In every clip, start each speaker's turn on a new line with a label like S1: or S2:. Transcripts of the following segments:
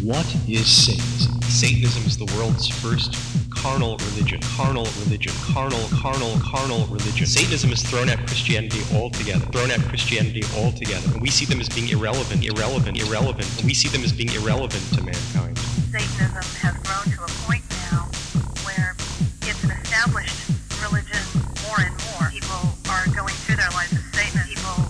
S1: What is Satanism? Satanism is the world's first carnal religion. Carnal religion. Carnal religion. Satanism is thrown at Christianity altogether. And we see them as being irrelevant. And we see them as being irrelevant to mankind.
S2: Satanism has grown to a point now where it's an established religion more and more. People are going through their lives as Satanists.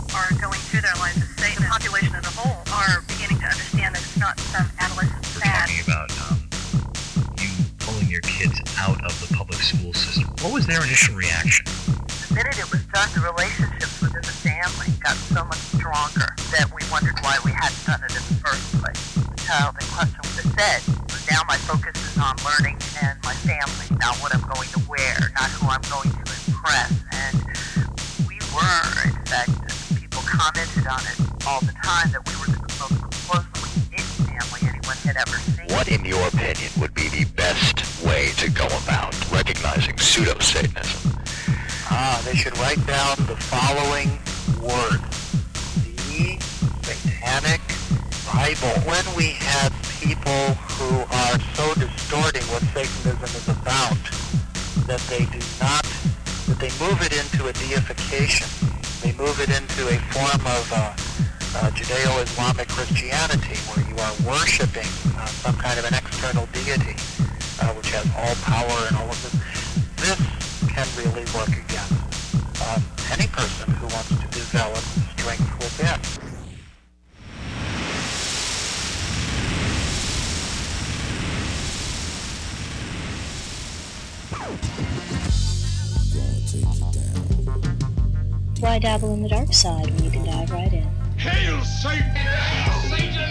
S2: The population as a whole are beginning to understand that it's not some adolescent fad.
S3: We're talking about you pulling your kids out of the public school system. What was their initial reaction?
S2: The minute it was done, the relationships within the family got so much stronger that we wondered why we hadn't done it in the first place. The child in question would have said, now my focus is on learning and my family, not what I'm going to wear, not who I'm going to impress. And we were, in fact, people commented on it all the time, that we were the most closely knit family anyone had ever seen.
S3: What, in your opinion, would be the best way to go about recognizing pseudo-Satanism?
S4: They should write down the following words. The Satanic Bible. When we have people who are so distorting what Satanism is about that they move it into a deification. They move it into a form of Judeo-Islamic Christianity, where you are worshiping some kind of an external deity, which has all power and all of this. This can really work against any person who wants to develop strength within.
S5: Why dabble in the dark side when you can dive right in?
S6: Hail Satan! Hail Satan!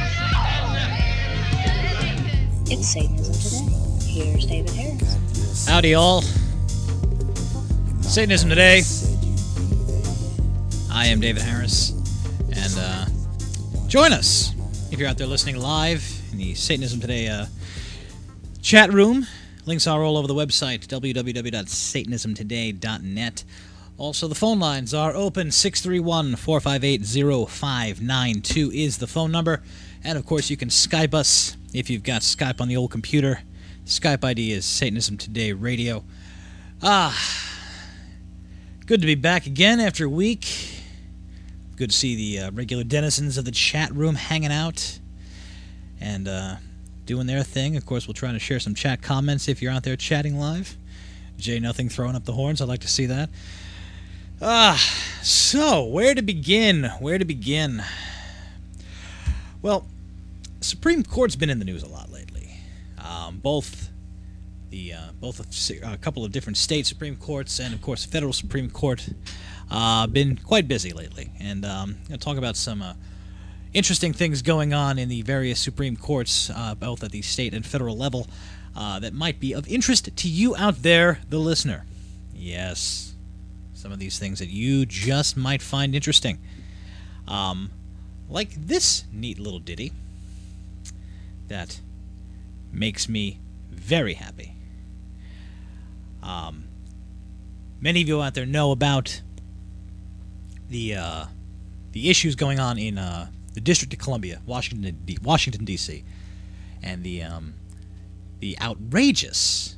S6: Hail Satan!
S5: It's Satanism Today. Here's David Harris.
S7: Howdy, all. Satanism Today. I am David Harris, and join us if you're out there listening live in the Satanism Today chat room. Links are all over the website, www.satanismtoday.net. Also, the phone lines are open. 631-458-0592 is the phone number. And, of course, you can Skype us if you've got Skype on the old computer. Skype ID is Satanism Today Radio. Good to be back again after a week. Good to see the regular denizens of the chat room hanging out and doing their thing. Of course, we'll try to share some chat comments if you're out there chatting live. Jay Nothing throwing up the horns. I'd like to see that. So, where to begin? Well, Supreme Court's been in the news a lot lately. Both a couple of different state Supreme Courts and, of course, the federal Supreme Court been quite busy lately. And I'm going to talk about some interesting things going on in the various Supreme Courts, both at the state and federal level, that might be of interest to you out there, the listener. Yes. Some of these things that you just might find interesting. Like this neat little ditty that makes me very happy. Many of you out there know about the issues going on in the District of Columbia, Washington D.C., and the outrageous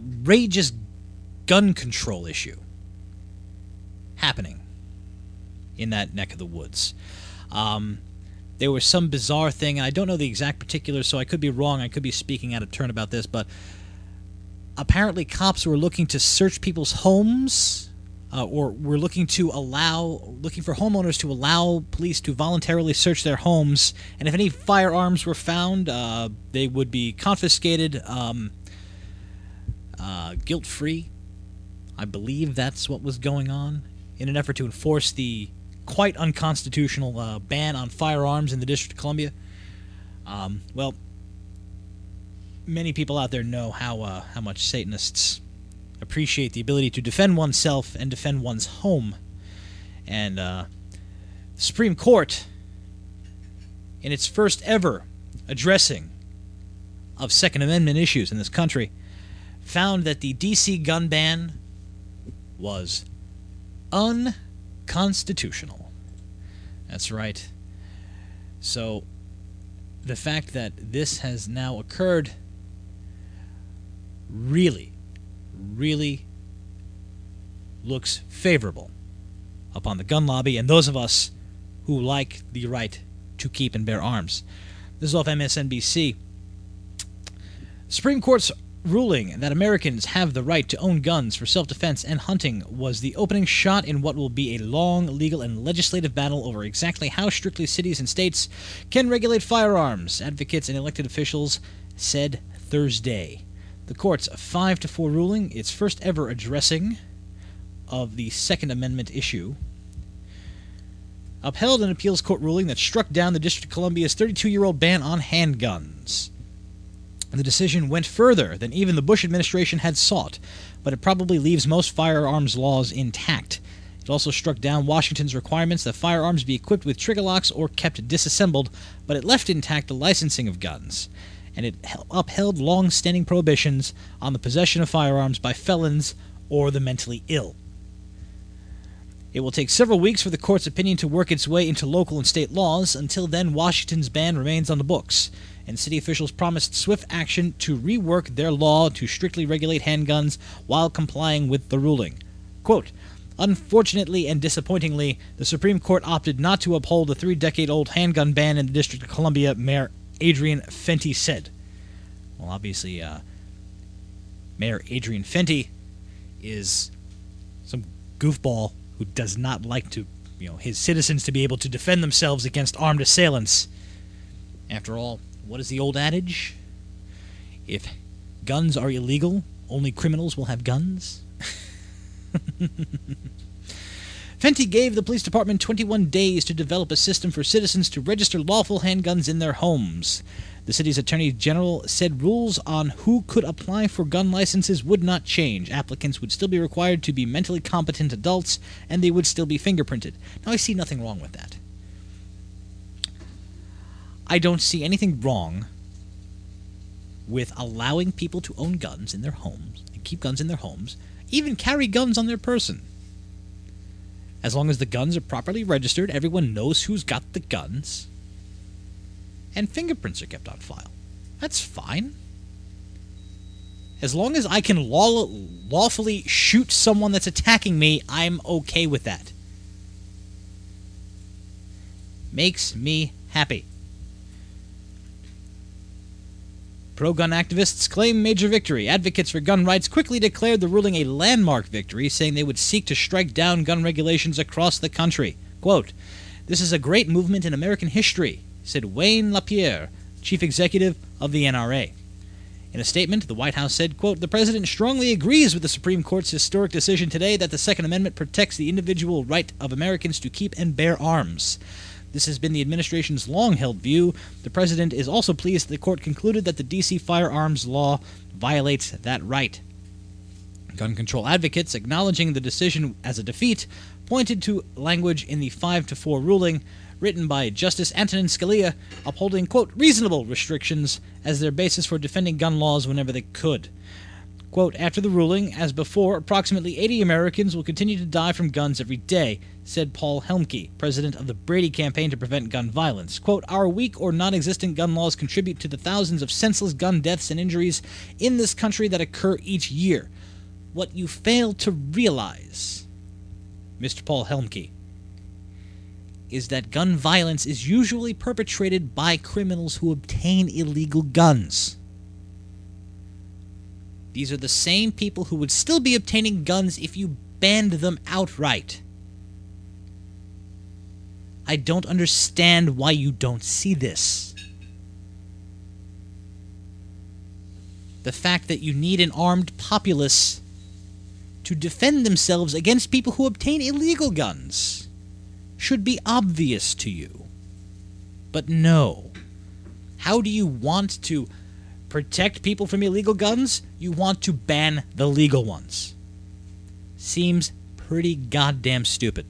S7: gun control issue happening in that neck of the woods. There was some bizarre thing, and I don't know the exact particulars, so I could be wrong, I could be speaking out of turn about this, but apparently cops were looking to search people's homes, or were looking for homeowners to allow police to voluntarily search their homes, and if any firearms were found, they would be confiscated, guilt-free. I believe that's what was going on, in an effort to enforce the quite unconstitutional ban on firearms in the District of Columbia. Well, many people out there know how much Satanists appreciate the ability to defend oneself and defend one's home. And the Supreme Court, in its first ever addressing of Second Amendment issues in this country, found that the D.C. gun ban was unconstitutional. That's right. So the fact that this has now occurred really, really looks favorable upon the gun lobby and those of us who like the right to keep and bear arms. This is off MSNBC. Supreme Court's ruling that Americans have the right to own guns for self-defense and hunting was the opening shot in what will be a long legal and legislative battle over exactly how strictly cities and states can regulate firearms, advocates and elected officials said Thursday. The court's 5-4 ruling, its first ever addressing of the Second Amendment issue, upheld an appeals court ruling that struck down the District of Columbia's 32-year-old ban on handguns. The decision went further than even the Bush administration had sought, but it probably leaves most firearms laws intact. It also struck down Washington's requirements that firearms be equipped with trigger locks or kept disassembled, but it left intact the licensing of guns, and it upheld long-standing prohibitions on the possession of firearms by felons or the mentally ill. It will take several weeks for the court's opinion to work its way into local and state laws. Until then, Washington's ban remains on the books, and city officials promised swift action to rework their law to strictly regulate handguns while complying with the ruling. Quote, unfortunately and disappointingly, the Supreme Court opted not to uphold the 3-decade-old handgun ban in the District of Columbia, Mayor Adrian Fenty said. Well, obviously, Mayor Adrian Fenty is some goofball who does not like to, his citizens to be able to defend themselves against armed assailants. After all, what is the old adage? If guns are illegal, only criminals will have guns. Fenty gave the police department 21 days to develop a system for citizens to register lawful handguns in their homes. The city's attorney general said rules on who could apply for gun licenses would not change. Applicants would still be required to be mentally competent adults, and they would still be fingerprinted. Now, I see nothing wrong with that. I don't see anything wrong with allowing people to own guns in their homes, and keep guns in their homes, even carry guns on their person. As long as the guns are properly registered, everyone knows who's got the guns, and fingerprints are kept on file. That's fine. As long as I can lawfully shoot someone that's attacking me, I'm okay with that. Makes me happy. Pro-gun activists claim major victory. Advocates for gun rights quickly declared the ruling a landmark victory, saying they would seek to strike down gun regulations across the country. Quote, "This is a great movement in American history," said Wayne LaPierre, chief executive of the NRA. In a statement, the White House said, quote, "The President strongly agrees with the Supreme Court's historic decision today that the Second Amendment protects the individual right of Americans to keep and bear arms. This has been the administration's long-held view. The President is also pleased the court concluded that the D.C. firearms law violates that right." Gun control advocates, acknowledging the decision as a defeat, pointed to language in the 5-4 ruling written by Justice Antonin Scalia upholding, quote, "reasonable restrictions" as their basis for defending gun laws whenever they could. Quote, "After the ruling, as before, approximately 80 Americans will continue to die from guns every day," said Paul Helmke, president of the Brady Campaign to Prevent Gun Violence. Quote, "Our weak or non-existent gun laws contribute to the thousands of senseless gun deaths and injuries in this country that occur each year. What you fail to realize, Mr. Paul Helmke, is that gun violence is usually perpetrated by criminals who obtain illegal guns. These are the same people who would still be obtaining guns if you banned them outright. I don't understand why you don't see this. The fact that you need an armed populace to defend themselves against people who obtain illegal guns should be obvious to you. But no. How do you want to protect people from illegal guns? You want to ban the legal ones. Seems pretty goddamn stupid.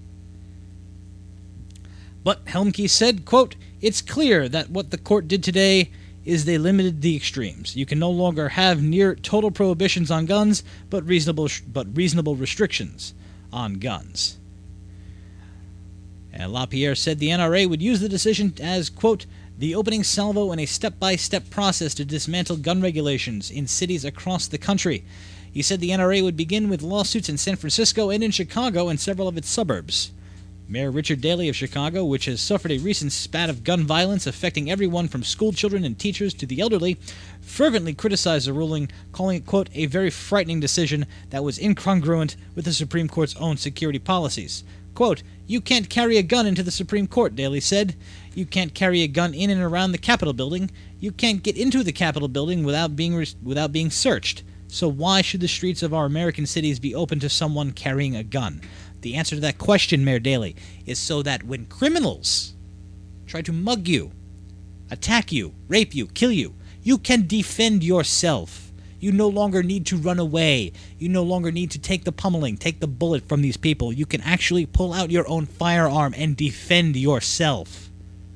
S7: But Helmke said, quote, "It's clear that what the court did today is they limited the extremes. You can no longer have near total prohibitions on guns, but reasonable restrictions on guns." And LaPierre said the NRA would use the decision as, quote, the opening salvo in a step-by-step process to dismantle gun regulations in cities across the country. He said the NRA would begin with lawsuits in San Francisco and in Chicago and several of its suburbs. Mayor Richard Daley of Chicago, which has suffered a recent spat of gun violence affecting everyone from school children and teachers to the elderly, fervently criticized the ruling, calling it, quote, a very frightening decision that was incongruent with the Supreme Court's own security policies. Quote, you can't carry a gun into the Supreme Court, Daley said. You can't carry a gun in and around the Capitol building. You can't get into the Capitol building without being searched. So why should the streets of our American cities be open to someone carrying a gun? The answer to that question, Mayor Daley, is so that when criminals try to mug you, attack you, rape you, kill you, you can defend yourself. You no longer need to run away. You no longer need to take the pummeling, take the bullet from these people. You can actually pull out your own firearm and defend yourself.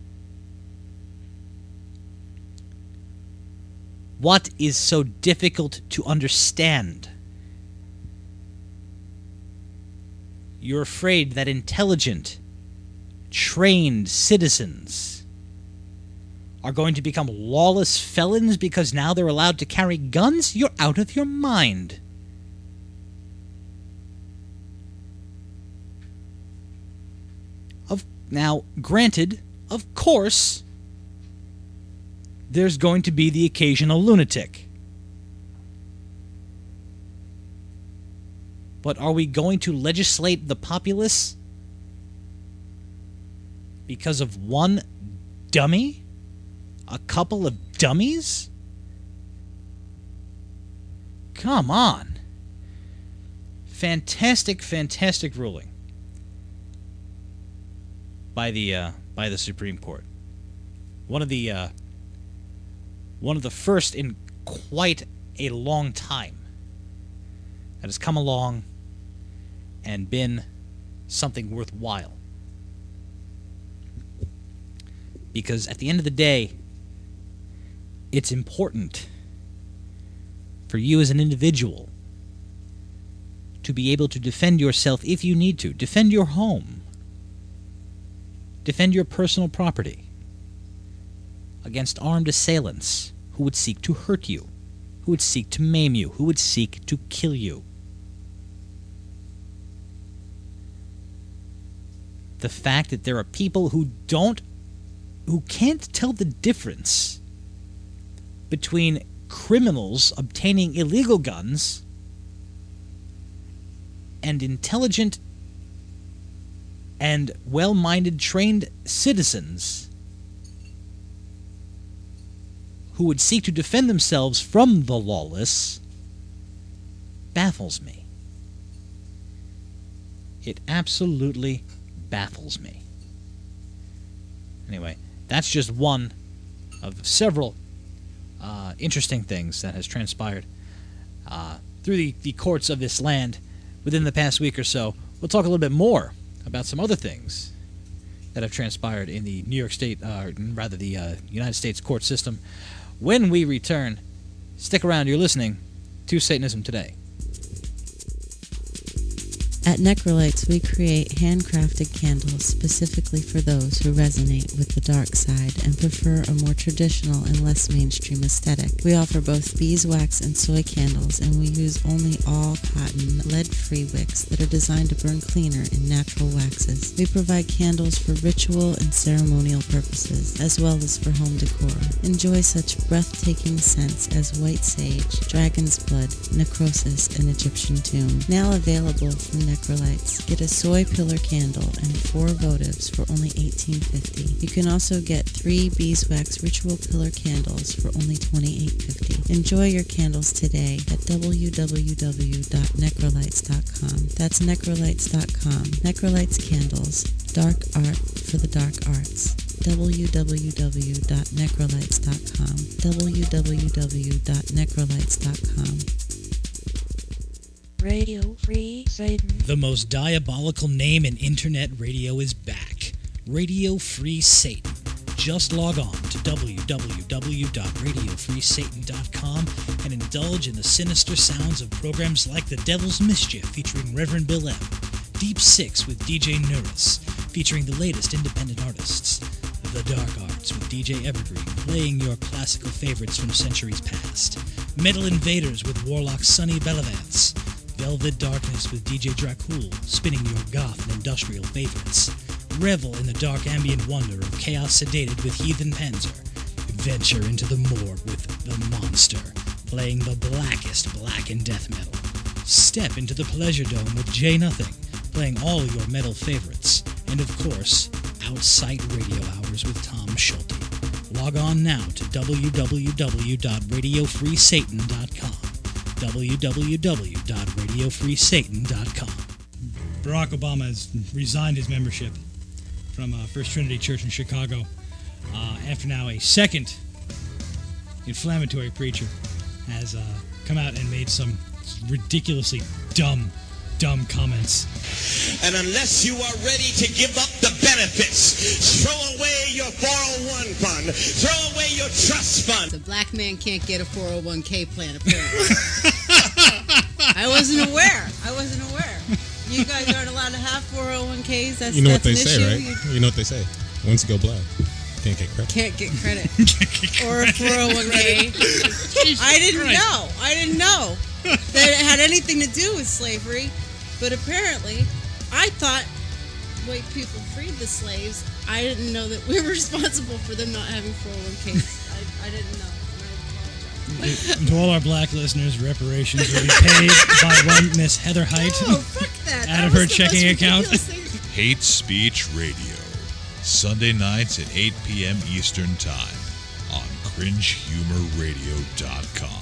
S7: What is so difficult to understand? You're afraid that intelligent, trained citizens are going to become lawless felons because now they're allowed to carry guns? You're out of your mind. Now, granted, of course, there's going to be the occasional lunatic. But are we going to legislate the populace because of one dummy? A couple of dummies? Come on. Fantastic, fantastic ruling by the Supreme Court. One of the first in quite a long time that has come along and been something worthwhile. Because at the end of the day, it's important for you as an individual to be able to defend yourself if you need to. Defend your home. Defend your personal property against armed assailants who would seek to hurt you, who would seek to maim you, who would seek to kill you. The fact that there are people who can't tell the difference between criminals obtaining illegal guns and intelligent and well-minded, trained citizens who would seek to defend themselves from the lawless baffles me. It absolutely baffles me. Anyway, that's just one of several interesting things that has transpired through the courts of this land within the past week or so. We'll talk a little bit more about some other things that have transpired in the New York State, the United States court system. When we return, stick around. You're listening to Satanism Today.
S8: At Necrolites, we create handcrafted candles specifically for those who resonate with the dark side and prefer a more traditional and less mainstream aesthetic. We offer both beeswax and soy candles, and we use only all-cotton, lead-free wicks that are designed to burn cleaner in natural waxes. We provide candles for ritual and ceremonial purposes, as well as for home decor. Enjoy such breathtaking scents as white sage, dragon's blood, necrosis, and Egyptian tomb. Now available from Necrolites. Get a soy pillar candle and 4 votives for only $18.50. You can also get 3 beeswax ritual pillar candles for only $28.50. Enjoy your candles today at www.necrolites.com. That's necrolites.com. Necrolites Candles. Dark art for the dark arts. www.necrolites.com. www.necrolites.com.
S5: Radio Free Satan.
S7: The most diabolical name in internet radio is back. Radio Free Satan. Just log on to www.radiofreesatan.com and indulge in the sinister sounds of programs like The Devil's Mischief featuring Reverend Bill M, Deep Six with DJ Neuris featuring the latest independent artists, The Dark Arts, Hearts with DJ Evergreen, playing your classical favorites from centuries past. Metal Invaders with Warlock Sonny Bellavance. Velvet Darkness with DJ Dracul, spinning your goth and industrial favorites. Revel in the dark ambient wonder of Chaos Sedated with Heathen Panzer. Venture into the morgue with The Monster, playing the blackest black and death metal. Step into the Pleasure Dome with J Nothing, playing all your metal favorites. And of course, Outside Radio Hours with Tom Schulte. Log on now to www.radiofreesatan.com. www.radiofreesatan.com. Barack Obama has resigned his membership from First Trinity Church in Chicago after now a second inflammatory preacher has come out and made some ridiculously dumb comments.
S9: And unless you are ready to give up the benefits, throw away your 401 fund, throw away your trust fund.
S10: The black man can't get a 401k plan, apparently. I wasn't aware. You guys aren't allowed to have 401ks. That's,
S11: you know what
S10: that's
S11: they
S10: an
S11: say,
S10: issue.
S11: right? You know what they say. Once you go black, can't get credit.
S10: Can't get credit. Or a 401k. I didn't know that it had anything to do with slavery. But apparently, I thought white people freed the slaves. I didn't know that we were responsible for them not having 401ks. I didn't know. And I apologize.
S7: To all our black listeners, reparations will be paid by one Miss Heather Height out of her checking account.
S12: Hate Speech Radio, Sunday nights at 8 p.m. Eastern Time on CringeHumorRadio.com.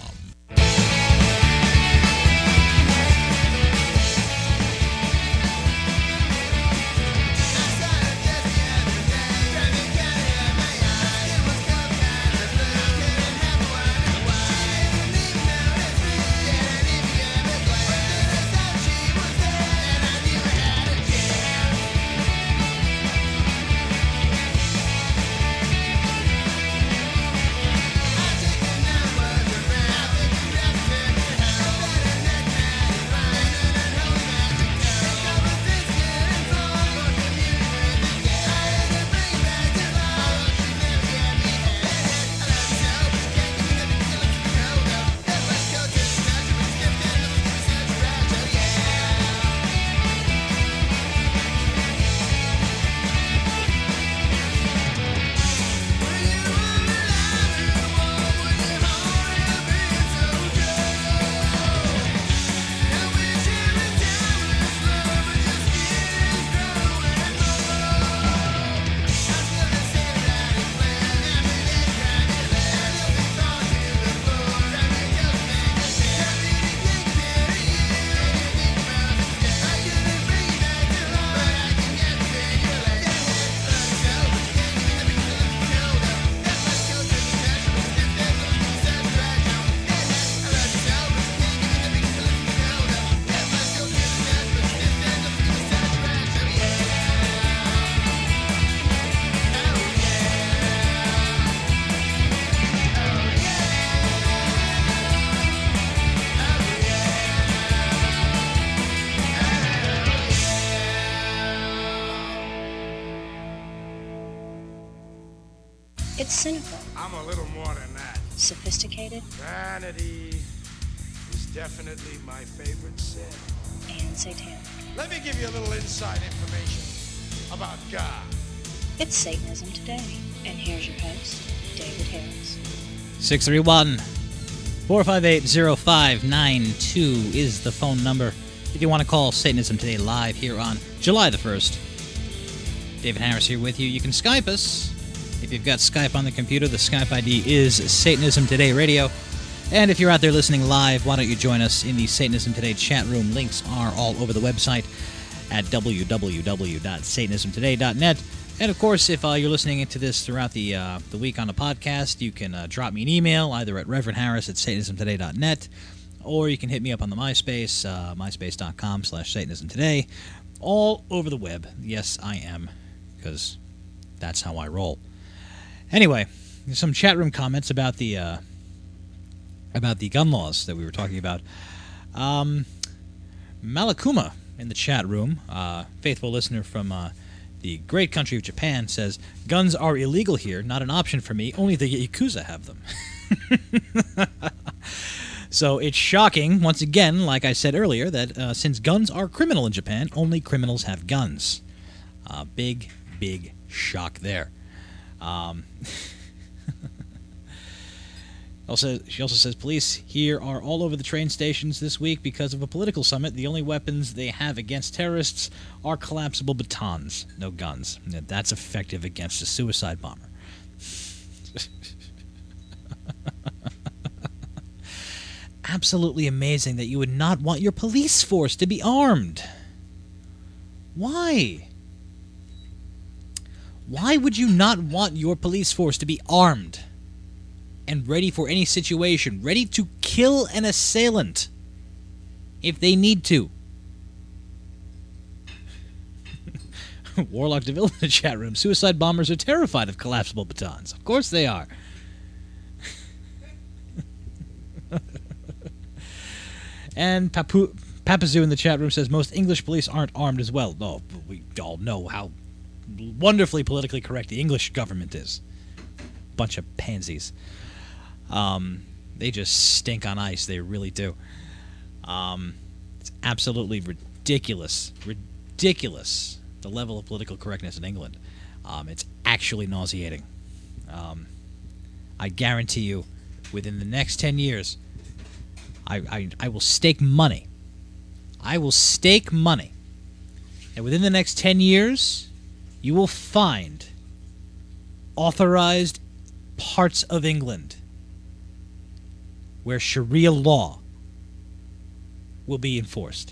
S5: It's cynical.
S6: I'm a little more than that.
S5: Sophisticated.
S6: Vanity is definitely my favorite sin.
S5: And satanic.
S6: Let me give you a little inside information about God.
S5: It's Satanism Today. And here's your host, David Harris.
S7: 631-458-0592 is the phone number if you want to call Satanism Today live here on July the 1st. David Harris here with you. You can Skype us. If you've got Skype on the computer, the Skype ID is Satanism Today Radio. And if you're out there listening live, why don't you join us in the Satanism Today chat room? Links are all over the website at www.satanismtoday.net. And of course, if you're listening to this throughout the week on a podcast, you can drop me an email either at reverendharris@satanismtoday.net, or you can hit me up on the MySpace, myspace.com/satanismtoday, all over the web. Yes, I am, because that's how I roll. Anyway, some chat room comments about the gun laws that we were talking about. Malakuma in the chat room, faithful listener from The great country of Japan says, guns are illegal here, not an option for me, only the Yakuza have them. So it's shocking, once again, like I said earlier, that since guns are criminal in Japan, only criminals have guns. Big shock there. She also says, police here are all over the train stations this week because of a political summit. The only weapons they have against terrorists are collapsible batons, no guns. That's effective against a suicide bomber. Absolutely amazing that you would not want your police force to be armed. Why? Why would you not want your police force to be armed and ready for any situation, ready to kill an assailant if they need to? Warlock DeVille in the chat room. Suicide bombers are terrified of collapsible batons. Of course they are. And Papazoo in the chat room says most English police aren't armed as well. No, we all know how wonderfully politically correct the English government is. Bunch of pansies. They just stink on ice. They really do. It's absolutely ridiculous. Ridiculous, the level of political correctness in England. It's actually nauseating. I guarantee you, within the next 10 years, I will stake money. I will stake money. And within the next 10 years, you will find authorized parts of England where Sharia law will be enforced.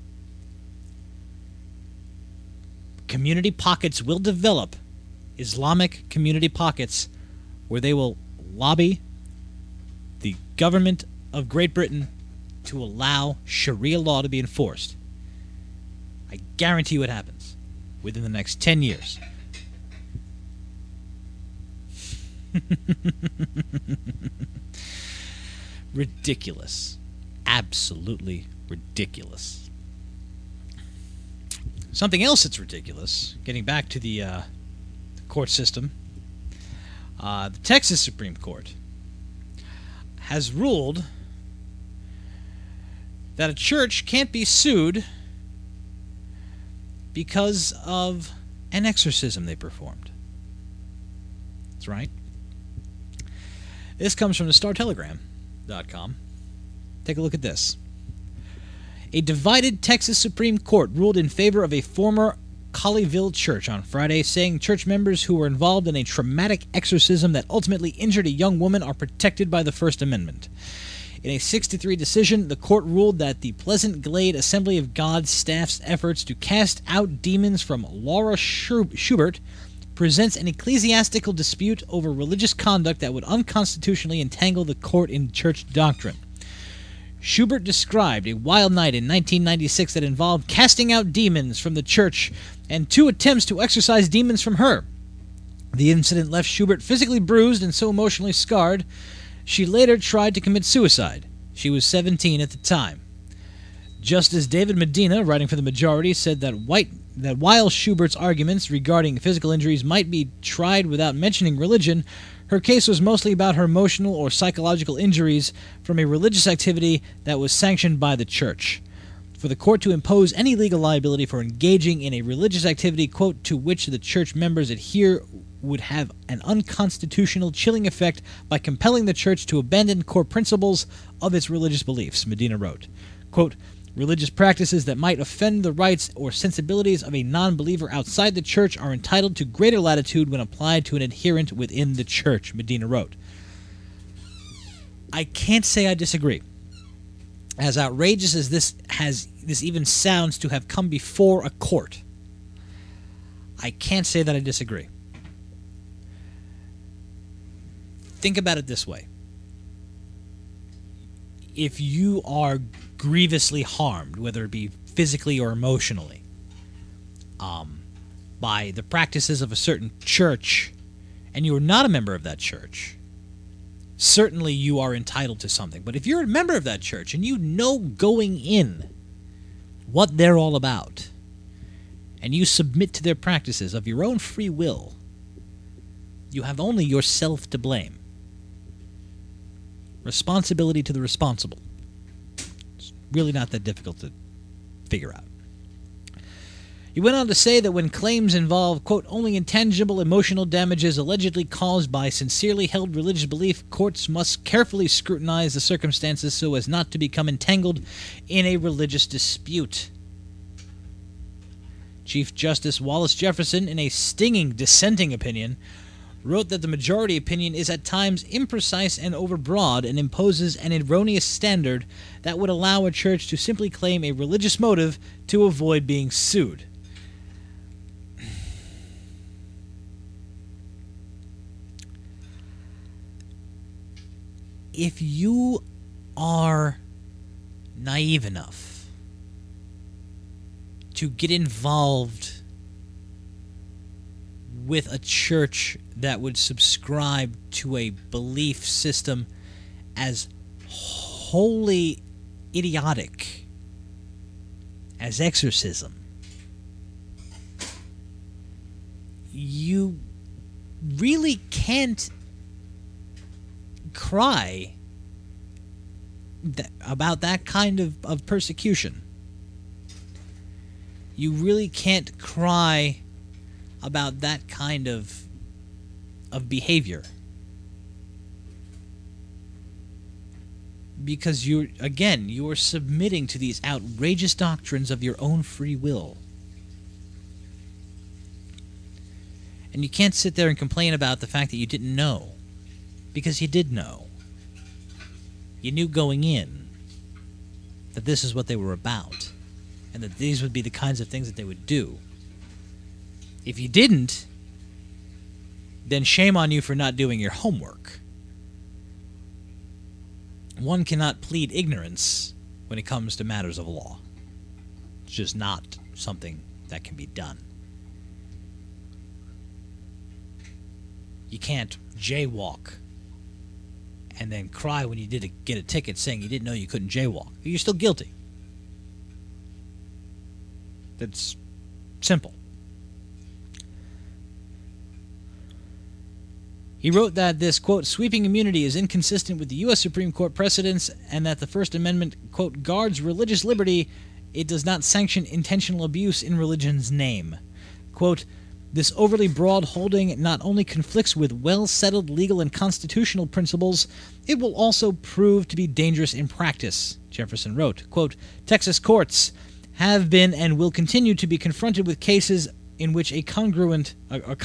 S7: Community pockets will develop, Islamic community pockets, where they will lobby the government of Great Britain to allow Sharia law to be enforced. I guarantee you it happens within the next 10 years. Ridiculous. Absolutely ridiculous. Something else that's ridiculous, getting back to the court system, the Texas Supreme Court has ruled that a church can't be sued because of an exorcism they performed. That's right. This comes from the StarTelegram.com. Take a look at this. A divided Texas Supreme Court ruled in favor of a former Colleyville church on Friday, saying church members who were involved in a traumatic exorcism that ultimately injured a young woman are protected by the First Amendment. In a 6-3 decision, the court ruled that the Pleasant Glade Assembly of God staff's efforts to cast out demons from Laura Schubert presents an ecclesiastical dispute over religious conduct that would unconstitutionally entangle the court in church doctrine. Schubert described a wild night in 1996 that involved casting out demons from the church and 2 attempts to exorcise demons from her. The incident left Schubert physically bruised and so emotionally scarred, she later tried to commit suicide. She was 17 at the time. Justice David Medina, writing for the majority, said that while Schubert's arguments regarding physical injuries might be tried without mentioning religion, her case was mostly about her emotional or psychological injuries from a religious activity that was sanctioned by the church. For the court to impose any legal liability for engaging in a religious activity, quote, to which the church members adhere would have an unconstitutional chilling effect by compelling the church to abandon core principles of its religious beliefs, Medina wrote. Quote, religious practices that might offend the rights or sensibilities of a non-believer outside the church are entitled to greater latitude when applied to an adherent within the church, Medina wrote. I can't say I disagree. As outrageous as this even sounds to have come before a court, I can't say that I disagree. Think about it this way. If you are grievously harmed, whether it be physically or emotionally, by the practices of a certain church, and you are not a member of that church, certainly you are entitled to something. But if you're a member of that church and you know going in what they're all about, and you submit to their practices of your own free will, you have only yourself to blame. Responsibility to the responsible. It's really not that difficult to figure out. He went on to say that when claims involve, quote, only intangible emotional damages allegedly caused by sincerely held religious belief, courts must carefully scrutinize the circumstances so as not to become entangled in a religious dispute. Chief Justice Wallace Jefferson, in a stinging dissenting opinion, wrote that the majority opinion is at times imprecise and overbroad and imposes an erroneous standard that would allow a church to simply claim a religious motive to avoid being sued. If you are naive enough to get involved with a church that would subscribe to a belief system as wholly idiotic as exorcism, you really can't cry about that kind of persecution. You really can't cry about that kind of behavior. Because you are submitting to these outrageous doctrines of your own free will. And you can't sit there and complain about the fact that you didn't know. Because you did know. You knew going in that this is what they were about, and that these would be the kinds of things that they would do. If you didn't, then shame on you for not doing your homework. One cannot plead ignorance when it comes to matters of law. It's just not something that can be done. You can't jaywalk and then cry when you did get a ticket saying you didn't know you couldn't jaywalk. You're still guilty. That's simple. He wrote that this, quote, sweeping immunity is inconsistent with the U.S. Supreme Court precedents and that the First Amendment, quote, guards religious liberty. It does not sanction intentional abuse in religion's name. Quote, this overly broad holding not only conflicts with well-settled legal and constitutional principles, it will also prove to be dangerous in practice, Jefferson wrote. Quote, Texas courts have been and will continue to be confronted with cases in which a congregant,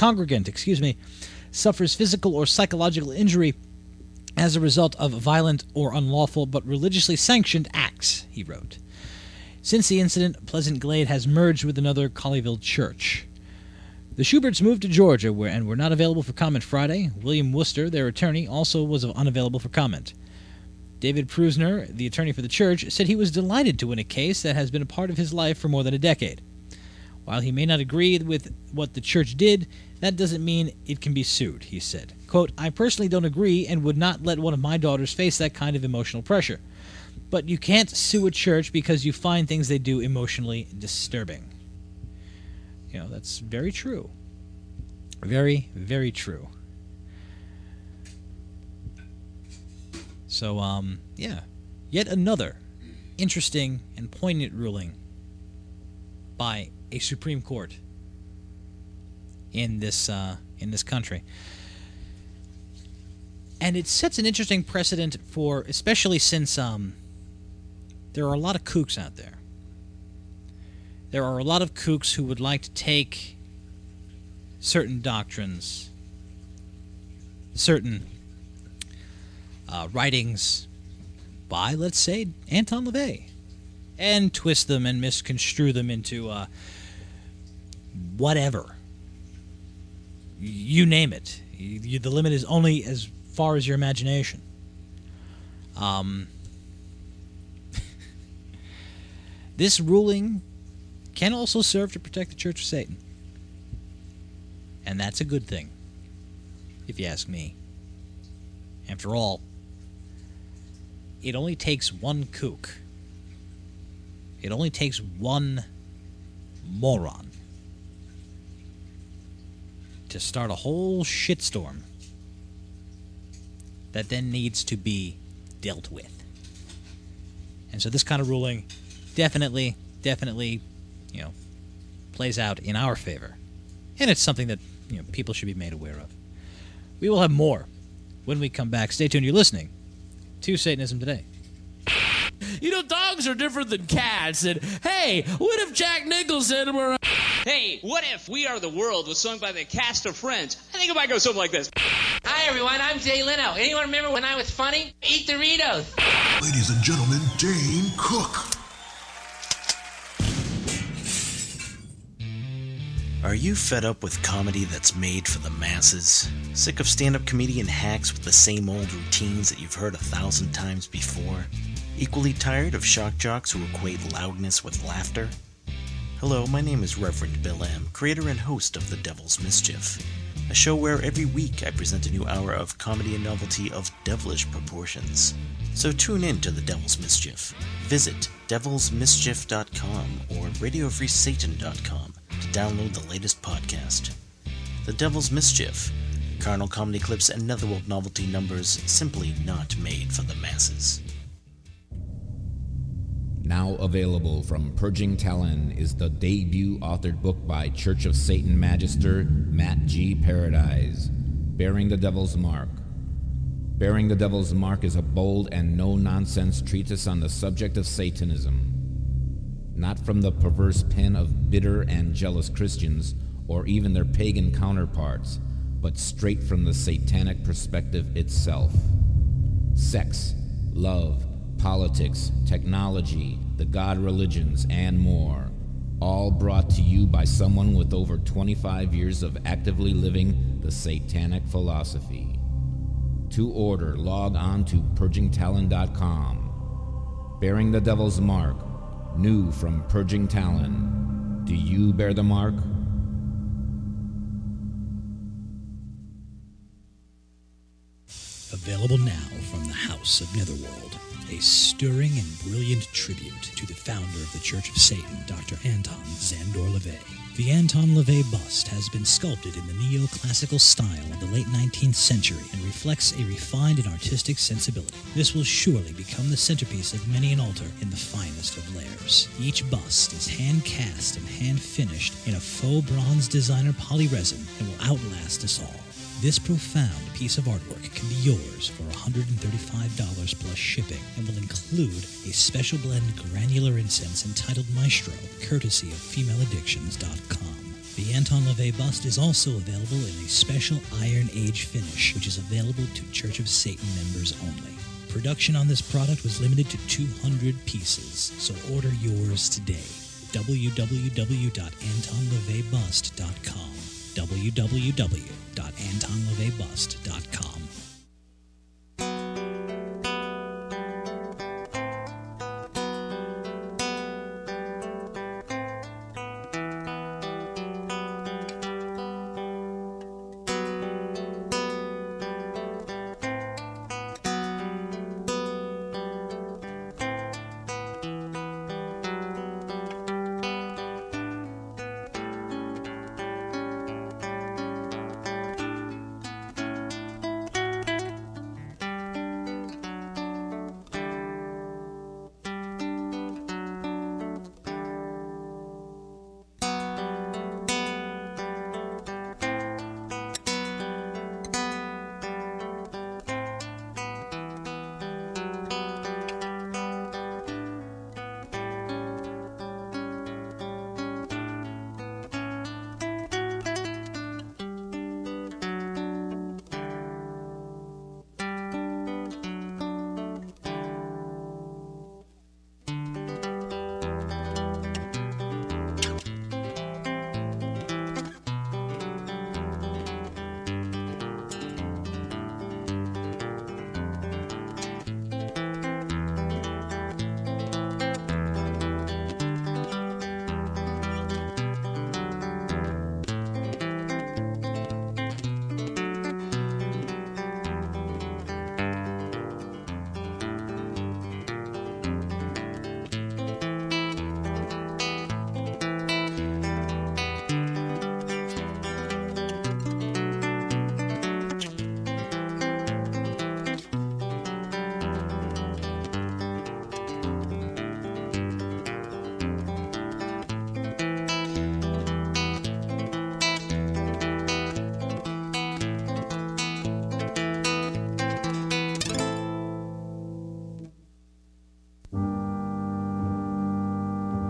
S7: suffers physical or psychological injury as a result of violent or unlawful but religiously sanctioned acts, he wrote. Since the incident, Pleasant Glade has merged with another Colleyville church. The Schuberts moved to Georgia and were not available for comment Friday. William Worcester, their attorney, also was unavailable for comment. David Prusner, the attorney for the church, said he was delighted to win a case that has been a part of his life for more than a decade. While he may not agree with what the church did, that doesn't mean it can be sued, he said. Quote, I personally don't agree and would not let one of my daughters face that kind of emotional pressure. But you can't sue a church because you find things they do emotionally disturbing. You know, that's very true. Very, very true. So, yeah. Yet another interesting and poignant ruling by a Supreme Court in this country. And it sets an interesting precedent for, especially since there are a lot of kooks out there. There are a lot of kooks who would like to take certain doctrines, certain writings by, let's say, Anton LaVey, and twist them and misconstrue them into whatever. You name it. The limit is only as far as your imagination. This ruling can also serve to protect the Church of Satan. And that's a good thing, if you ask me. After all, it only takes one kook. It only takes one moron to start a whole shitstorm that then needs to be dealt with. And so this kind of ruling definitely, plays out in our favor. And it's something that, people should be made aware of. We will have more when we come back. Stay tuned. You're listening to Satanism Today.
S13: Dogs are different than cats. And hey, what if Jack Nicholson were...
S14: Hey, what if We Are the World was sung by the cast of Friends? I think it might go something like this.
S15: Hi, everyone. I'm Jay Leno. Anyone remember when I was funny? Eat Doritos.
S16: Ladies and gentlemen, Dane Cook.
S17: Are you fed up with comedy that's made for the masses? Sick of stand-up comedian hacks with the same old routines that you've heard 1,000 times before? Equally tired of shock jocks who equate loudness with laughter? Hello, my name is Reverend Bill M., creator and host of The Devil's Mischief, a show where every week I present a new hour of comedy and novelty of devilish proportions. So tune in to The Devil's Mischief. Visit devilsmischief.com or radiofreesatan.com to download the latest podcast. The Devil's Mischief. Carnal comedy clips and Netherworld novelty numbers simply not made for the masses.
S18: Now available from Purging Talon is the debut authored book by Church of Satan Magister Matt G. Paradise, Bearing the Devil's Mark. Bearing the Devil's Mark is a bold and no-nonsense treatise on the subject of Satanism. Not from the perverse pen of bitter and jealous Christians or even their pagan counterparts, but straight from the satanic perspective itself. Sex, love, politics, technology, the god religions, and more, all brought to you by someone with over 25 years of actively living the satanic philosophy. To order, log on to purgingtalon.com. Bearing the Devil's Mark, new from Purging Talon. Do you bear the mark?
S19: Available now from the House of Netherworld, a stirring and brilliant tribute to the founder of the Church of Satan, Dr. Anton Szandor LaVey. The Anton LaVey bust has been sculpted in the neoclassical style of the late 19th century and reflects a refined and artistic sensibility. This will surely become the centerpiece of many an altar in the finest of layers. Each bust is hand-cast and hand-finished in a faux bronze designer polyresin and will outlast us all. This profound piece of artwork can be yours for $135 plus shipping and will include a special blend granular incense entitled Maestro, courtesy of FemaleAddictions.com. The Anton LaVey bust is also available in a special Iron Age finish, which is available to Church of Satan members only. Production on this product was limited to 200 pieces, so order yours today. www.antonlaveybust.com www.antonlaveybust.com.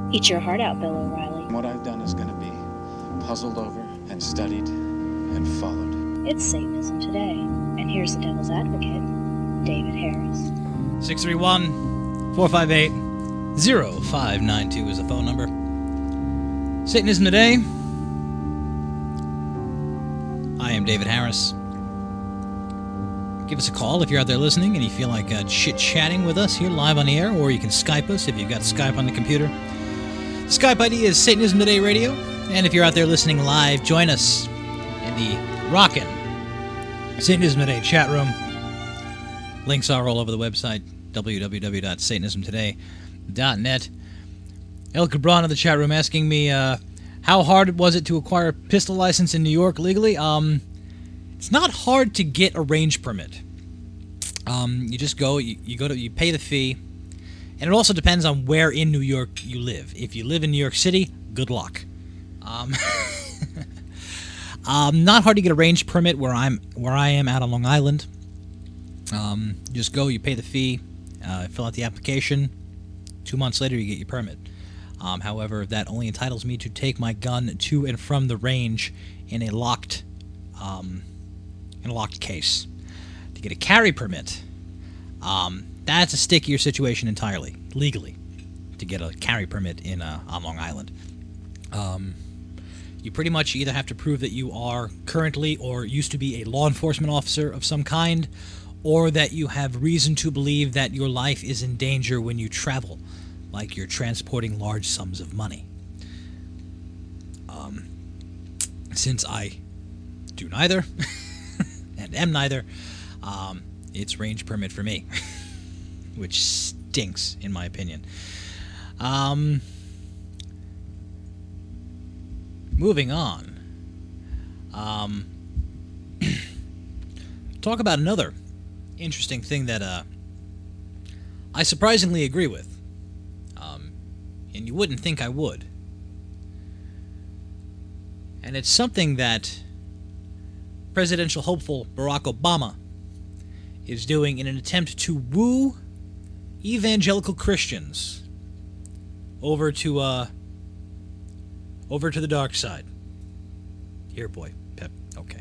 S5: Eat your heart out, Bill O'Reilly.
S20: What I've done is going to be puzzled over and studied and followed.
S5: It's Satanism Today, and here's the devil's advocate, David Harris.
S7: 631-458-0592 is the phone number. Satanism Today. I am David Harris. Give us a call if you're out there listening and you feel like chit-chatting with us here live on the air, or you can Skype us if you've got Skype on the computer. Skype ID is Satanism Today Radio, and if you're out there listening live, join us in the rockin' Satanism Today chat room. Links are all over the website, www.satanismtoday.net. El Cabran in the chat room asking me, how hard was it to acquire a pistol license in New York legally? It's not hard to get a range permit. You just go, you pay the fee, and it also depends on where in New York you live. If you live in New York City, good luck. Not hard to get a range permit where I am out on Long Island. Just go, you pay the fee, fill out the application. 2 months later, you get your permit. However, that only entitles me to take my gun to and from the range in a locked case. To get a carry permit, that's a stickier situation entirely, legally, to get a carry permit on Long Island. You pretty much either have to prove that you are currently or used to be a law enforcement officer of some kind, or that you have reason to believe that your life is in danger when you travel, like you're transporting large sums of money. Since I do neither, and am neither, it's range permit for me, which stinks, in my opinion. Moving on. Talk about another interesting thing that I surprisingly agree with. And you wouldn't think I would. And it's something that presidential hopeful Barack Obama is doing in an attempt to woo evangelical Christians over to the dark side. Here, boy, Pep. Okay.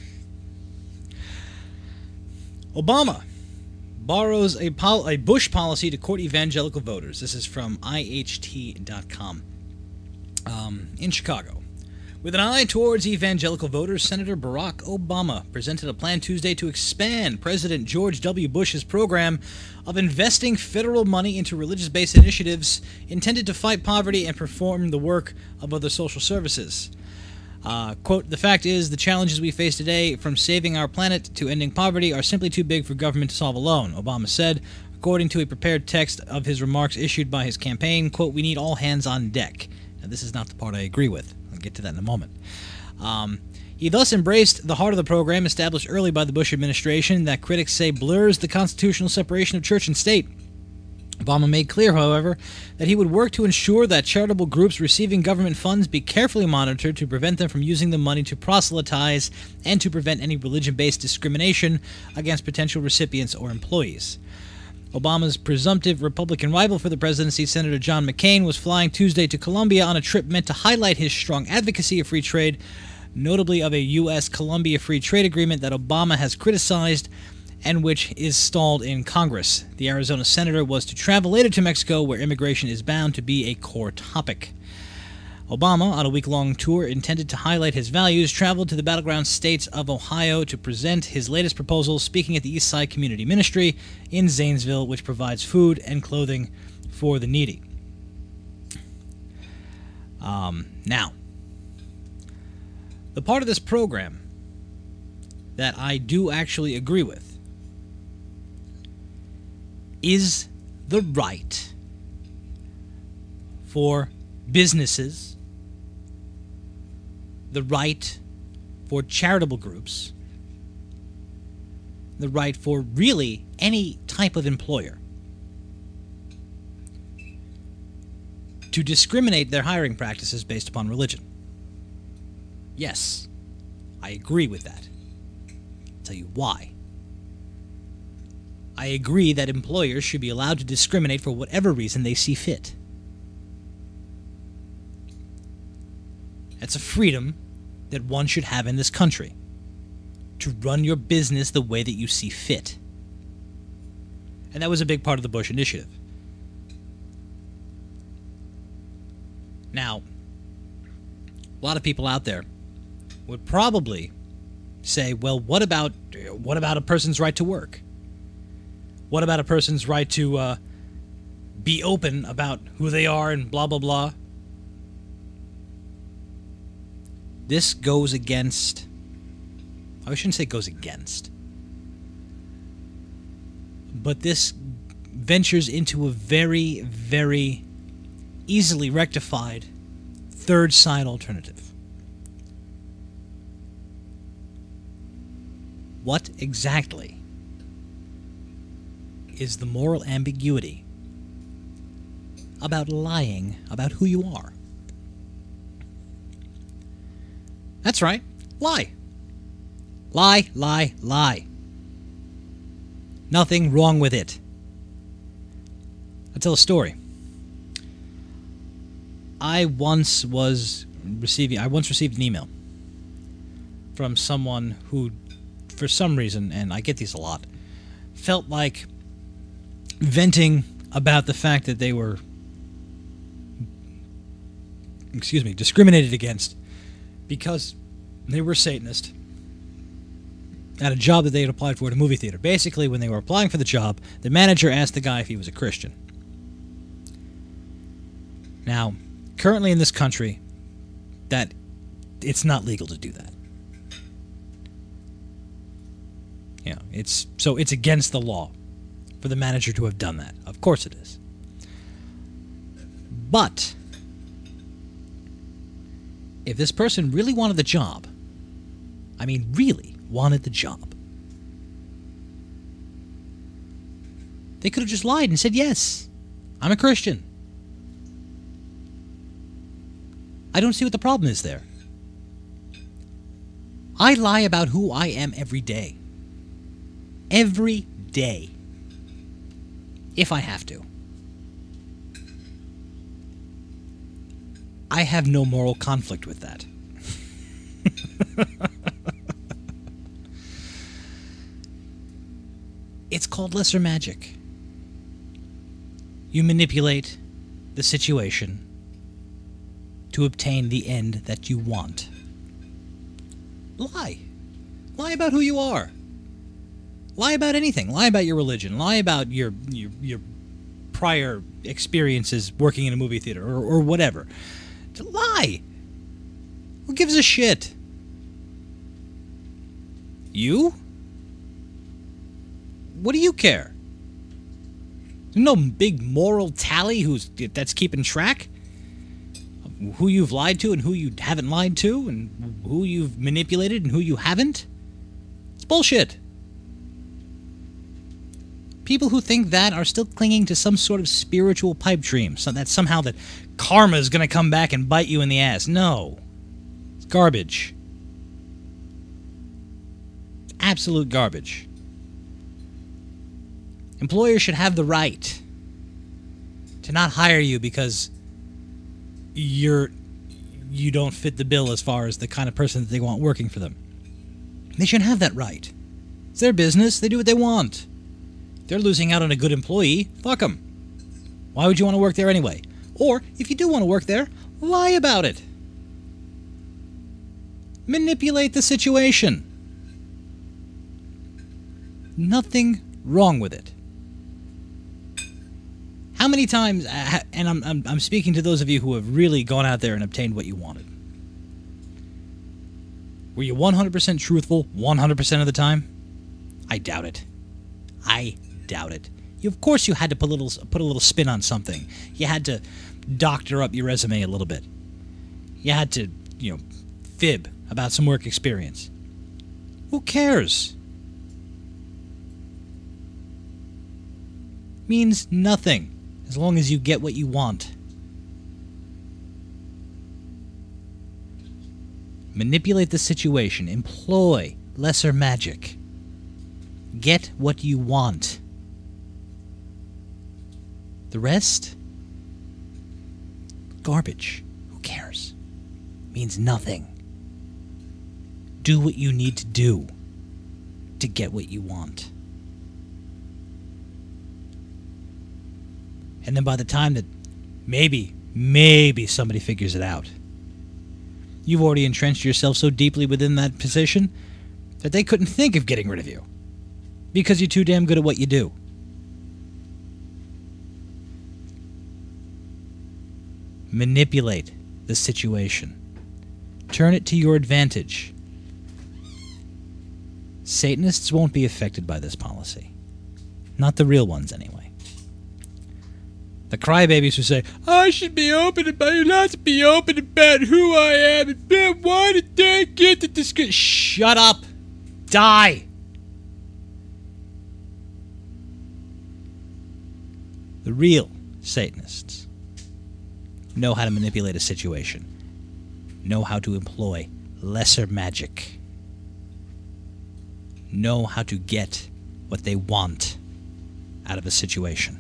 S7: Obama borrows a Bush policy to court evangelical voters. This is from IHT.com. In Chicago. With an eye towards evangelical voters, Senator Barack Obama presented a plan Tuesday to expand President George W. Bush's program of investing federal money into religious-based initiatives intended to fight poverty and perform the work of other social services. Quote, "The fact is, the challenges we face today, from saving our planet to ending poverty, are simply too big for government to solve alone," Obama said, according to a prepared text of his remarks issued by his campaign. Quote, "We need all hands on deck." Now, this is not the part I agree with. I'll get to that in a moment. He thus embraced the heart of the program established early by the Bush administration that critics say blurs the constitutional separation of church and state. Obama made clear, however, that he would work to ensure that charitable groups receiving government funds be carefully monitored to prevent them from using the money to proselytize and to prevent any religion-based discrimination against potential recipients or employees. Obama's presumptive Republican rival for the presidency, Senator John McCain, was flying Tuesday to Colombia on a trip meant to highlight his strong advocacy of free trade, notably of a U.S.-Colombia free trade agreement that Obama has criticized and which is stalled in Congress. The Arizona senator was to travel later to Mexico, where immigration is bound to be a core topic. Obama, on a week-long tour intended to highlight his values, traveled to the battleground states of Ohio to present his latest proposal, speaking at the Eastside Community Ministry in Zanesville, which provides food and clothing for the needy. Now, the part of this program that I do actually agree with is the right for businesses, the right for charitable groups, the right for really any type of employer to discriminate their hiring practices based upon religion. Yes, I agree with that. I'll tell you why. I agree that employers should be allowed to discriminate for whatever reason they see fit. That's a freedom that one should have in this country, to run your business the way that you see fit. And that was a big part of the Bush initiative. Now, a lot of people out there would probably say, well, what about a person's right to work? What about a person's right to be open about who they are and blah, blah, blah? This goes against... I shouldn't say goes against. But this ventures into a very, very easily rectified third side alternative. What exactly is the moral ambiguity about lying about who you are? That's right. Lie. Lie, lie, lie. Nothing wrong with it. I'll tell a story. I once received an email from someone who, for some reason, and I get these a lot, felt like venting about the fact that they were, discriminated against because they were Satanist at a job that they had applied for at a movie theater. Basically, when they were applying for the job, the manager asked the guy if he was a Christian. Now, currently in this country, that it's not legal to do that. You know, it's against the law for the manager to have done that. Of course it is. But if this person really wanted the job, I mean really wanted the job, they could have just lied and said, yes, I'm a Christian. I don't see what the problem is there. I lie about who I am every day. Every day. If I have to. I have no moral conflict with that. It's called lesser magic. You manipulate the situation to obtain the end that you want. Lie. Lie about who you are. Lie about anything. Lie about your religion. Lie about your prior experiences working in a movie theater or whatever. To lie. Who gives a shit? You? What do you care? There's no big moral tally that's keeping track of who you've lied to and who you haven't lied to and who you've manipulated and who you haven't. It's bullshit. People who think that are still clinging to some sort of spiritual pipe dream, so that somehow that karma is going to come back and bite you in the ass. No. It's garbage. It's absolute garbage. Employers should have the right to not hire you because you don't fit the bill as far as the kind of person that they want working for them. They shouldn't have that right. It's their business. They do what they want. If they're losing out on a good employee, fuck them. Why would you want to work there anyway? Or, if you do want to work there, lie about it. Manipulate the situation. Nothing wrong with it. How many times, and I'm speaking to those of you who have really gone out there and obtained what you wanted. Were you 100% truthful 100% of the time? I doubt it. I doubt it. Of course you had to put a little spin on something. You had to doctor up your resume a little bit. You had to, fib about some work experience. Who cares? Means nothing as long as you get what you want. Manipulate the situation. Employ lesser magic. Get what you want. The rest? Garbage. Who cares? means nothing. Do what you need to do to get what you want. And then by the time that maybe somebody figures it out, you've already entrenched yourself so deeply within that position that they couldn't think of getting rid of you because you're too damn good at what you do. Manipulate the situation. Turn it to your advantage. Satanists won't be affected by this policy. Not the real ones, anyway. The crybabies who say, I should be open about, you're not to be open about who I am, and then why did they get to discuss? Shut up! Die! The real Satanists know how to manipulate a situation, know how to employ lesser magic, know how to get what they want out of a situation.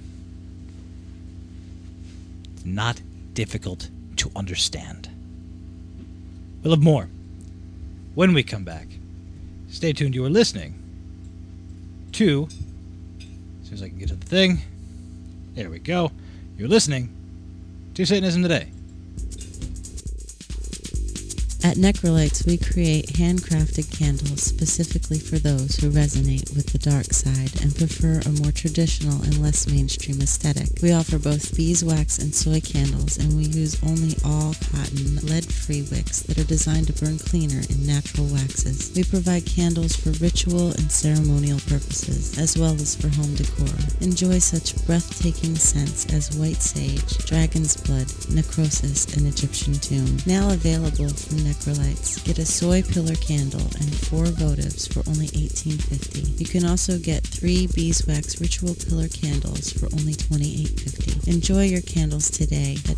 S7: It's not difficult to understand. We'll have more when we come back. Stay tuned. You are listening to, as soon as I can get to the thing, there we go. You're listening to Satanism Today.
S8: At Necrolites, we create handcrafted candles specifically for those who resonate with the dark side and prefer a more traditional and less mainstream aesthetic. We offer both beeswax and soy candles, and we use only all cotton, lead-free wicks that are designed to burn cleaner in natural waxes. We provide candles for ritual and ceremonial purposes, as well as for home decor. Enjoy such breathtaking scents as white sage, dragon's blood, necrosis, and Egyptian tomb. Now available from Necrolites. Get a soy pillar candle and 4 votives for only $18.50. You can also get 3 beeswax ritual pillar candles for only $28.50. Enjoy your candles today at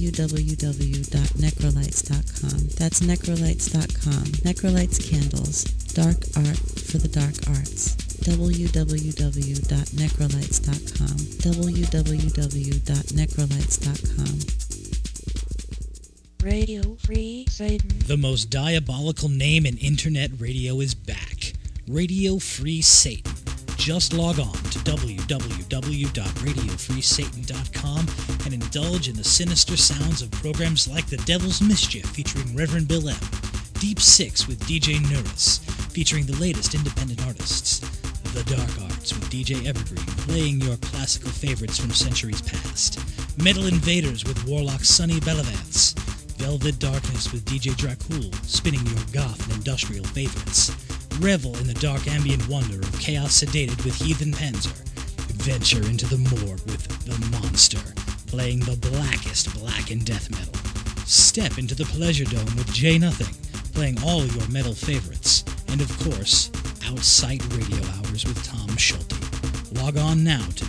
S8: www.necrolites.com. That's necrolites.com. Necrolites Candles. Dark art for the dark arts. www.necrolites.com. www.necrolites.com.
S5: Radio Free Satan.
S19: The most diabolical name in internet radio is back. Radio Free Satan. Just log on to www.radiofreesatan.com and indulge in the sinister sounds of programs like The Devil's Mischief featuring Reverend Bill M., Deep Six with DJ Neuris featuring the latest independent artists, The Dark Arts with DJ Evergreen playing your classical favorites from centuries past, Metal Invaders with Warlock Sonny Bellavance, Velvet Darkness with DJ Dracul, spinning your goth and industrial favorites. Revel in the dark ambient wonder of Chaos Sedated with Heathen Panzer. Venture into the morgue with The Monster, playing the blackest black and death metal. Step into the Pleasure Dome with J Nothing, playing all your metal favorites. And of course, Outside Radio Hours with Tom Schulte. Log on now to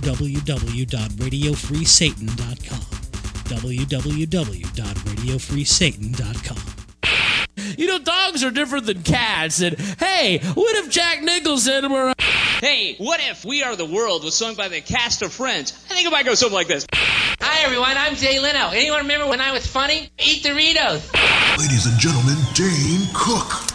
S19: www.radiofreesatan.com. www.radiofreesatan.com.
S13: You know, dogs are different than cats, and hey, what if Jack Nicholson were...
S14: Hey, what if We Are the World was sung by the cast of Friends? I think it might go something like this.
S15: Hi, everyone. I'm Jay Leno. Anyone remember when I was funny? Eat Doritos.
S16: Ladies and gentlemen, Dane Cook.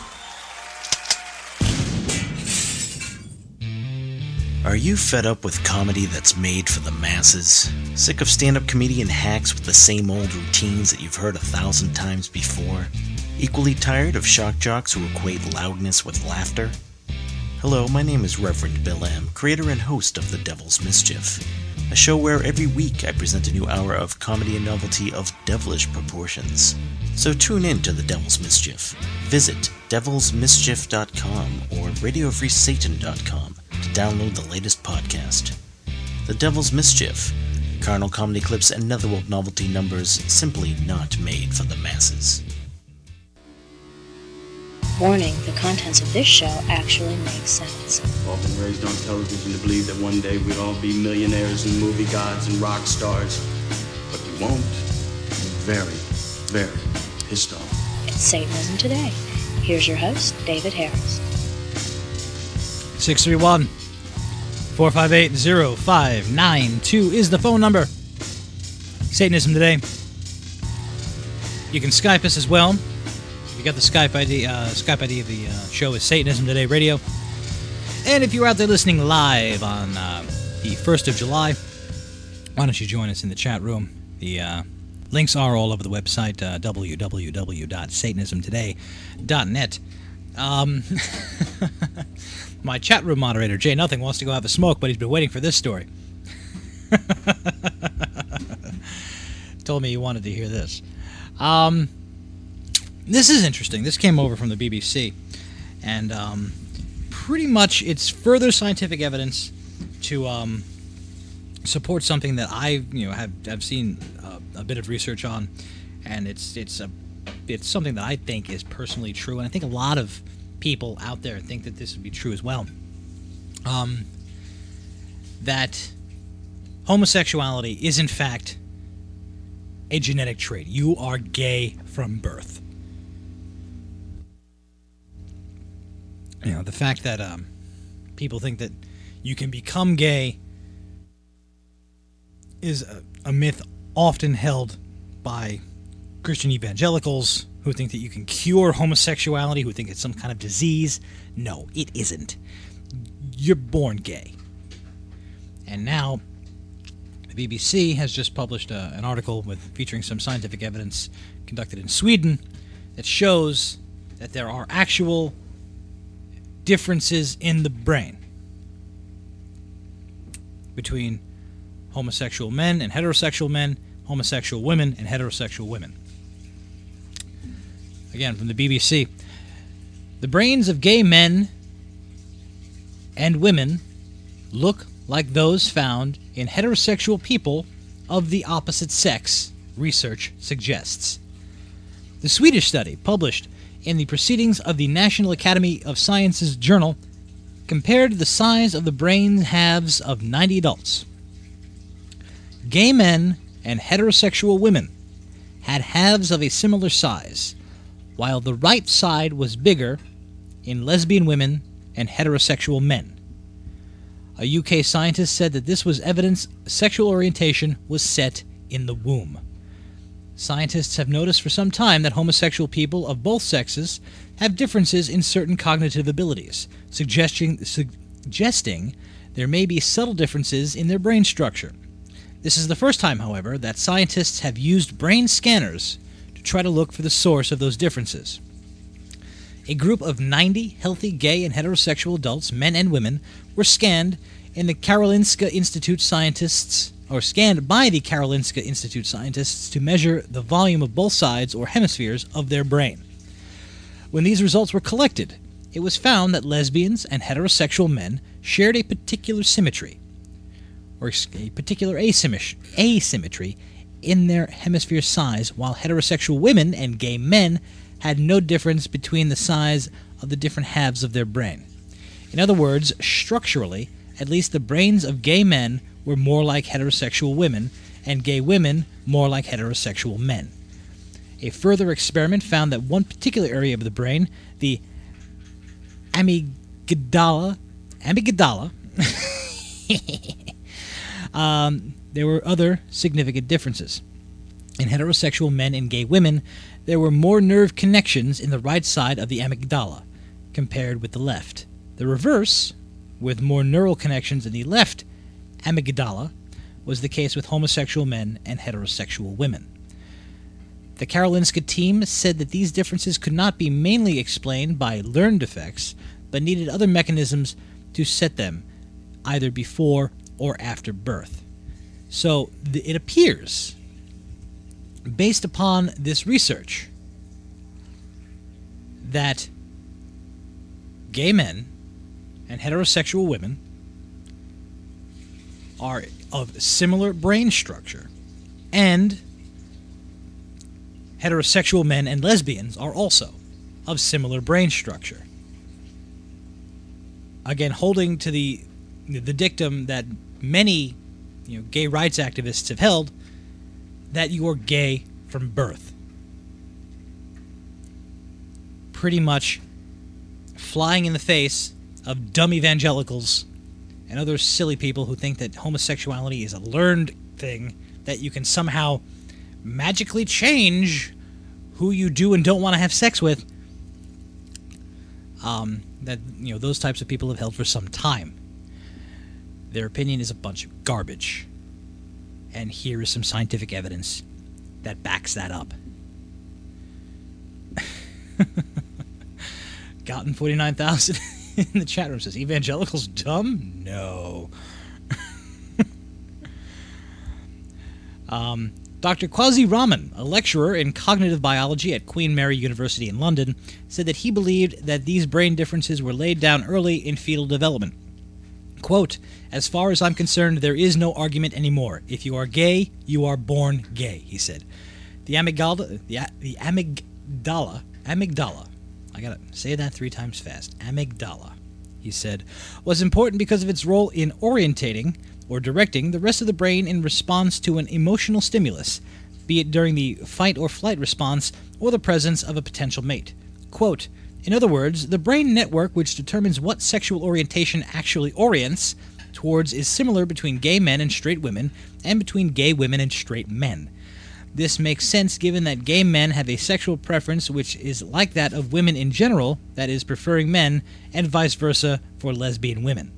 S17: Are you fed up with comedy that's made for the masses? Sick of stand-up comedian hacks with the same old routines that you've heard 1,000 times before? Equally tired of shock jocks who equate loudness with laughter? Hello, my name is Reverend Bill M., creator and host of The Devil's Mischief, a show where every week I present a new hour of comedy and novelty of devilish proportions. So tune in to The Devil's Mischief. Visit devilsmischief.com or radiofreesatan.com to download the latest podcast. The Devil's Mischief. Carnal comedy clips and Netherworld novelty numbers simply not made for the masses.
S5: Warning, the contents of this show actually make sense.
S21: We've all been raised on television to believe that one day we'd all be millionaires and movie gods and rock stars. But we won't. We're very, very pissed off.
S5: It's Satanism Today. Here's your host, David Harris.
S7: 631-458-0592 is the phone number. Satanism Today. You can Skype us as well. You got the Skype ID. Skype ID of the show is Satanism Today Radio. And if you're out there listening live on the 1st of July, why don't you join us in the chat room? The links are all over the website, www.satanismtoday.net. My chat room moderator, Jay Nothing, wants to go have a smoke, but he's been waiting for this story. Told me he wanted to hear this. This is interesting. This came over from the BBC, and pretty much it's further scientific evidence to support something that I've seen a bit of research on, and it's something that I think is personally true, and I think a lot of people out there think that this would be true as well. That homosexuality is in fact a genetic trait. You are gay from birth. You know, the fact that people think that you can become gay is a myth often held by Christian evangelicals who think that you can cure homosexuality, who think it's some kind of disease. No, it isn't. You're born gay. And now the BBC has just published an article featuring some scientific evidence conducted in Sweden that shows that there are actual differences in the brain between homosexual men and heterosexual men, homosexual women and heterosexual women. Again, from the BBC. The brains of gay men and women look like those found in heterosexual people of the opposite sex, research suggests. The Swedish study, published in the Proceedings of the National Academy of Sciences Journal, compared the size of the brain halves of 90 adults. Gay men and heterosexual women had halves of a similar size, while the right side was bigger in lesbian women and heterosexual men. A UK scientist said that this was evidence sexual orientation was set in the womb. Scientists have noticed for some time that homosexual people of both sexes have differences in certain cognitive abilities, suggesting there may be subtle differences in their brain structure. This is the first time, however, that scientists have used brain scanners to try to look for the source of those differences. A group of 90 healthy gay and heterosexual adults, men and women, were scanned by the Karolinska Institute scientists to measure the volume of both sides or hemispheres of their brain. When these results were collected, it was found that lesbians and heterosexual men shared a particular symmetry, or a particular asymmetry in their hemisphere size, while heterosexual women and gay men had no difference between the size of the different halves of their brain. In other words, structurally, at least the brains of gay men were more like heterosexual women, and gay women more like heterosexual men. A further experiment found that one particular area of the brain, the amygdala, there were other significant differences. In heterosexual men and gay women, there were more nerve connections in the right side of the amygdala compared with the left. The reverse, with more neural connections in the left amygdala, was the case with homosexual men and heterosexual women. The Karolinska team said that these differences could not be mainly explained by learned defects, but needed other mechanisms to set them, either before or after birth. So it appears, based upon this research, that gay men and heterosexual women are of similar brain structure, and heterosexual men and lesbians are also of similar brain structure. Again, holding to the dictum that many gay rights activists have held, that you are gay from birth. Pretty much flying in the face of dumb evangelicals and other silly people who think that homosexuality is a learned thing that you can somehow magically change who you do and don't want to have sex with, that, those types of people have held for some time. Their opinion is a bunch of garbage. And here is some scientific evidence that backs that up. Gotten 49,000 in the chat room says, evangelicals dumb? No. Dr. Kwasi Raman, a lecturer in cognitive biology at Queen Mary University in London, said that he believed that these brain differences were laid down early in fetal development. Quote, "As far as I'm concerned, there is no argument anymore. If you are gay, you are born gay," he said. The amygdala, I gotta say that 3 times fast, amygdala, he said, was important because of its role in orientating or directing the rest of the brain in response to an emotional stimulus, be it during the fight or flight response or the presence of a potential mate. Quote, "In other words, the brain network which determines what sexual orientation actually orients towards is similar between gay men and straight women and between gay women and straight men. This makes sense given that gay men have a sexual preference which is like that of women in general, that is, preferring men, and vice versa for lesbian women."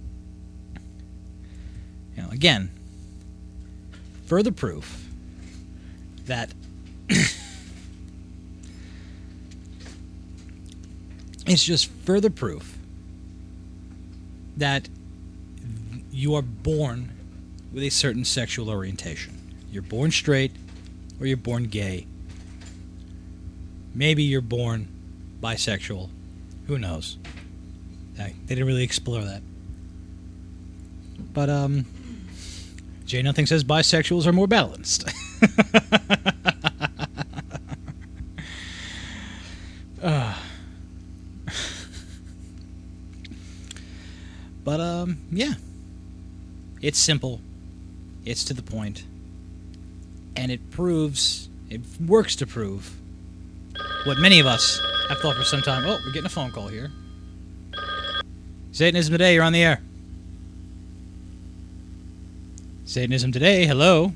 S7: Again, further proof that it's just further proof that you are born with a certain sexual orientation. You're born straight or you're born gay. Maybe you're born bisexual. Who knows? They didn't really explore that. But, Jay Nothing says bisexuals are more balanced. But, yeah. It's simple. It's to the point. And it works to prove what many of us have thought for some time. Oh, we're getting a phone call here. Satanism Today, you're on the air. Satanism Today, hello.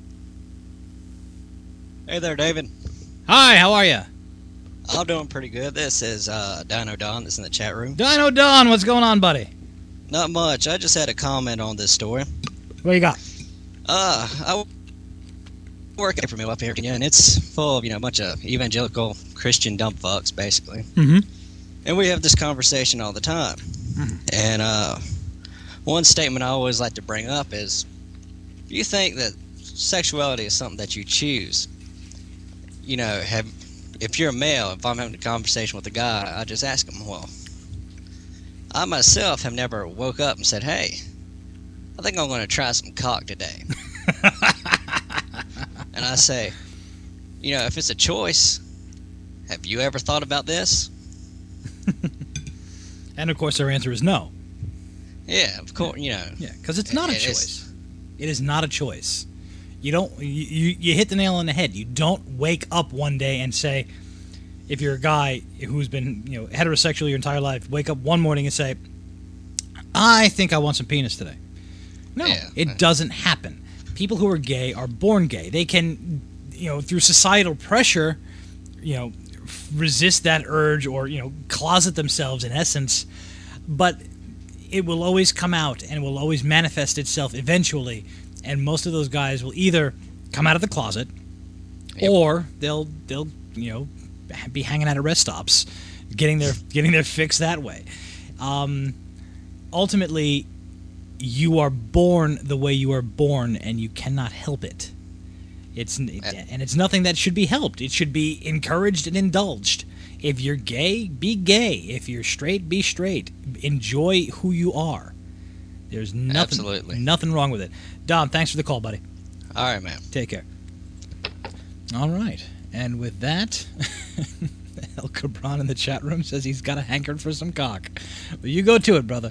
S1: Hey there, David.
S7: Hi, how are you?
S1: I'm doing pretty good. This is Dino Don that's in the chat room.
S7: Dino Don, what's going on, buddy?
S1: Not much. I just had a comment on this story.
S7: What you got?
S1: I work for me up here, and it's full of, a bunch of evangelical Christian dumb fucks, basically.
S7: Mm-hmm.
S1: And we have this conversation all the time.
S7: Mm-hmm.
S1: And one statement I always like to bring up is, do you think that sexuality is something that you choose? If you're a male, if I'm having a conversation with a guy, I just ask him, well, I myself have never woke up and said, hey, I think I'm going to try some cock today. And I say, if it's a choice, have you ever thought about this?
S7: And of course their answer is no.
S1: Yeah, of course,
S7: Yeah, because it's not a choice. It is not a choice. You don't. You hit the nail on the head. You don't wake up one day and say, if you're a guy who's been heterosexual your entire life, wake up one morning and say, I think I want some penis today. No, it doesn't happen. People who are gay are born gay. They can, through societal pressure, resist that urge or closet themselves in essence, but it will always come out and will always manifest itself eventually. And most of those guys will either come out of the closet, or they'll be hanging out at rest stops, getting their fix that way. Ultimately, you are born the way you are born, and you cannot help it. It's nothing that should be helped. It should be encouraged and indulged. If you're gay, be gay. If you're straight, be straight. Enjoy who you are. There's nothing wrong with it. Don, thanks for the call, buddy.
S1: All right, man.
S7: Take care. All right. And with that, El Cabron in the chat room says he's got a hankering for some cock. Well, you go to it, brother.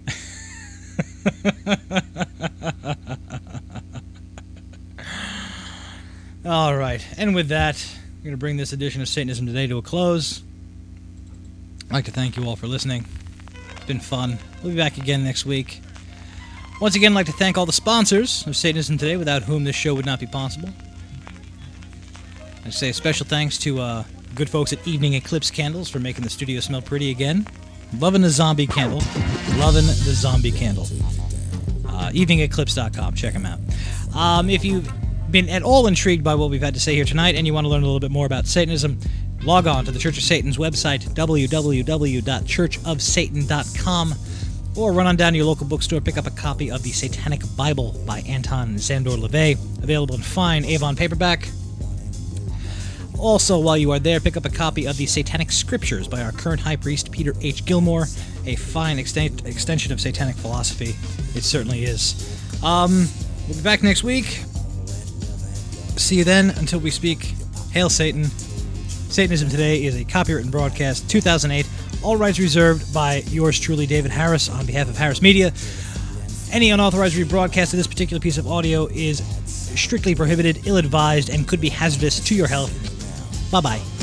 S7: All right. And with that, we're going to bring this edition of Satanism Today to a close. I'd like to thank you all for listening. It's been fun. We'll be back again next week. Once again, I'd like to thank all the sponsors of Satanism Today, without whom this show would not be possible. I say a special thanks to good folks at Evening Eclipse Candles for making the studio smell pretty again. Loving the zombie candle. Loving the zombie candle. EveningEclipse.com. Check them out. If you've been at all intrigued by what we've had to say here tonight and you want to learn a little bit more about Satanism, log on to the Church of Satan's website, www.churchofsatan.com, or run on down to your local bookstore, pick up a copy of the Satanic Bible by Anton Szandor LaVey, available in fine Avon paperback. Also, while you are there, pick up a copy of the Satanic Scriptures by our current high priest, Peter H. Gilmore, a fine extension of satanic philosophy. It certainly is. We'll be back next week. See you then. Until we speak, hail Satan. Satanism Today is a copywritten broadcast, 2008. All rights reserved by yours truly, David Harris, on behalf of Harris Media. Any unauthorized rebroadcast of this particular piece of audio is strictly prohibited, ill-advised, and could be hazardous to your health. Bye-bye.